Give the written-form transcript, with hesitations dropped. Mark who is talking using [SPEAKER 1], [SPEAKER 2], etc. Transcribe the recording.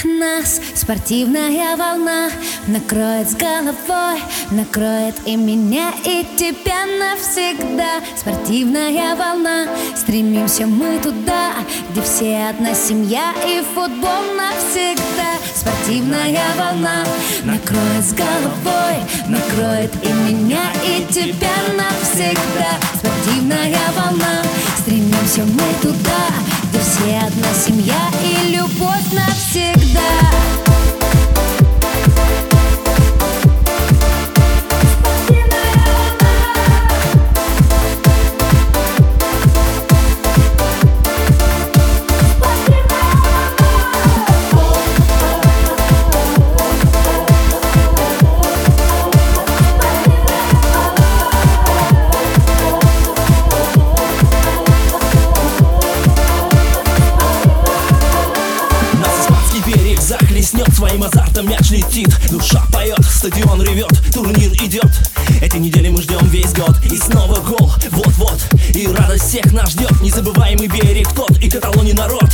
[SPEAKER 1] Нас спортивная волна накроет с головой, накроет и меня, и тебя навсегда. Спортивная волна, стремимся мы туда, где все одна семья и футбол навсегда. Спортивная волна накроет с головой, накроет и меня, и тебя навсегда. Спортивная волна, стремимся мы туда, где все одна семья и любовь навсегда.
[SPEAKER 2] Захлестнет своим азартом, мяч летит, душа поет, стадион ревет, турнир идет. Этой недели мы ждем весь год, и снова гол, вот-вот, и радость всех нас ждет. Незабываемый берег тот, и Каталония народ.